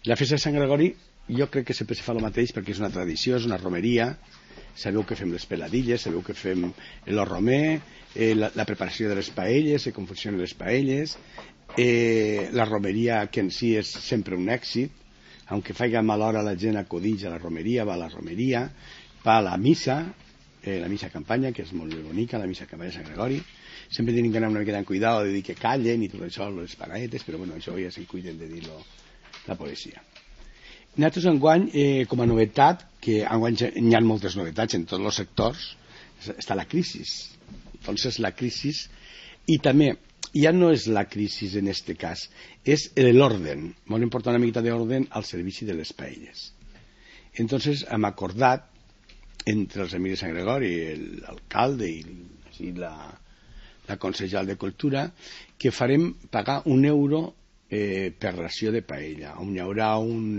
La festa de Sant Gregori jo crec que sempre se fa el mateix perquè és una tradició, és una romeria. Sabeu que fem les peladilles, sabeu que fem el romer, la preparació de les paelles, se confeccionen les paelles, la romeria que en si és sempre un èxit, aunque faiga mal hora la gent acudix a la romeria, va a la romeria, va a la missa campanya, que és molt bonica, la missa campanya de Sant Gregori. Sempre tenim que anar una miqueta amb cuidado de dir que callen i tot això, les paraetes, però bueno, això ja se'n cuiden de dir-lo la policia. Nosaltres enguany, com a novetat, que enguany hi ha moltes novetats en tots els sectors, està la crisi. Entonces la crisi, i també ja no és la crisi en este cas, és l'orden. Molt important una miqueta d'orden al servici de les paelles. Entonces hem acordat entre els amics de Sant Gregori, l'alcalde i la consellera de Cultura, que farem pagar €1 per ració de paella, on hi haurà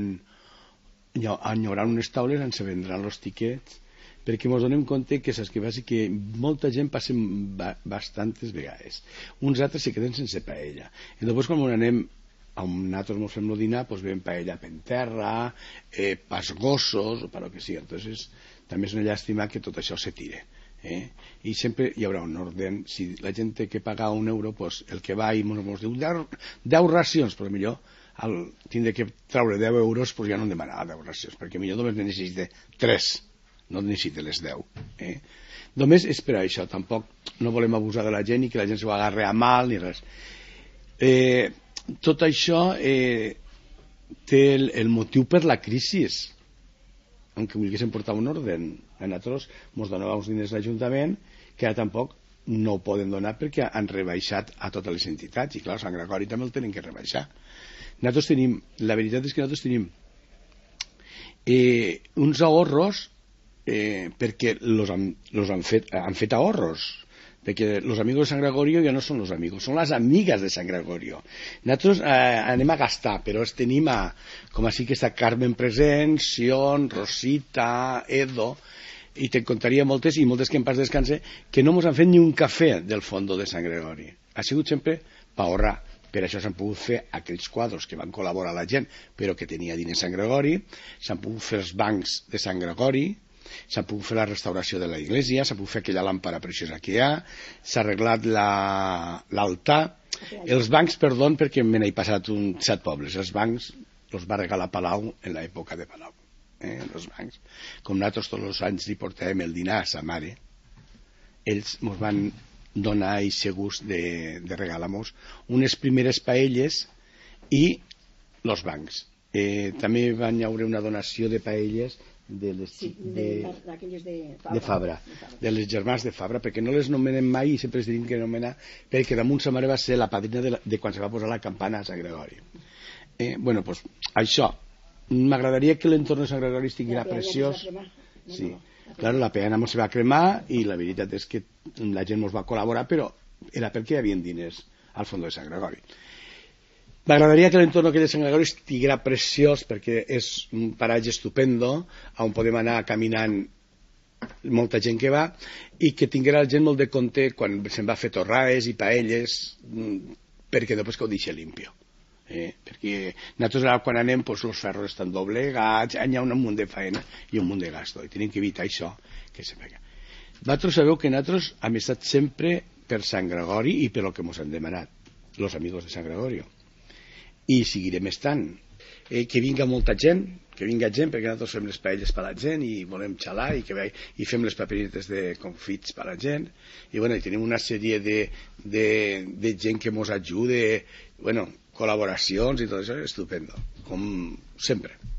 unes taules on se vendran els tiquets, perquè ens donem compte que saps que passa que molta gent passen bastantes vegades, uns altres se queden sense paella, i després quan anem on nosaltres ens fem el dinar, doncs veiem paella per terra, pasgossos o per el que sigui. Entonces també és una llàstima que tot això se tire, i sempre hi haurà un ordre. Si la gent té que pagar €1, doncs el que va i ens diu 10 racions, però millor al tindre que traure €10, doncs ja no en demanarà 10 racions, perquè millor només ne necessita 3, no necessita les 10. Només és per això, tampoc no volem abusar de la gent i que la gent s'ho agarre a mal ni res. Tot això té el motiu per la crisi, aunque volguéssim portar un ordre. A nosaltres ens donava uns diners l'Ajuntament que ara tampoc no ho poden donar perquè han rebaixat a totes les entitats, i clar, Sant Gregori també el tenen que rebaixar. Nosaltres tenim, la veritat és que nosaltres tenim uns ahorros perquè han fet ahorros, perquè los amigos de Sant Gregorio ja no són los amigos, són les amigues de Sant Gregorio. Nosaltres anem a gastar, però tenim com així que està Carmen present, Sion, Rosita, Edo, i te'n contaria moltes, i moltes que en pas descanse, que no ens han fet ni un cafè del fondo de Sant Gregori. Ha sigut sempre per ahorrar. Per això s'han pogut fer aquells quadres que van col·laborar la gent, però que tenia diners Sant Gregori, s'han pogut fer els bancs de Sant Gregori, s'ha pogut fer la restauració de la iglesia, s'ha pogut fer aquella làmpara preciosa que hi ha, s'ha arreglat l'altar, els bancs, perdó, perquè me n'he passat 7 pobles, els bancs els va regalar Palau en l'època de Palau, els bancs. Com nosaltres tots els anys li portàvem el dinar a sa mare, ells ens van donar aquest gust de regalar-nos unes primeres paelles i els bancs. També van haver una donació de paelles de Fabra, de les germans de Fabra, perquè no les nomenem mai i sempre es diuen que nomenar, perquè damunt sa mare va ser la padrina de quan se va posar la campana a Sant Gregori. Bueno, doncs això, m'agradaria que l'entorn de Sant Gregori estigués preciós. Sí, claro, la peana se va cremar i la veritat és que la gent ens va col·laborar, però era perquè hi havia diners al fons de Sant Gregori. M'agradaria que l'entorn de Sant Gregori estigués preciós perquè és un paratge estupendo on podem anar caminant molta gent que va i que tinguera la gent molt de compte quan se'n va fer torrades i paelles, perquè després que ho deixi limpio. Perquè nosaltres ara quan anem els ferros estan doblegats, hi ha un munt de feina i un munt de gasto i tenim que evitar això que se pega. Vosaltres sabeu que nosaltres hem estat sempre per Sant Gregori i per el que ens han demanat els amigos de Sant Gregorio, i seguirem estant. Que vinga molta gent, perquè nosaltres fem les paelles per la gent i volem xalar i fem les paperites de confits per la gent, i bueno, tenim una sèrie de gent que ens ajuda, bueno, col·laboracions i tot això, estupendo, com sempre.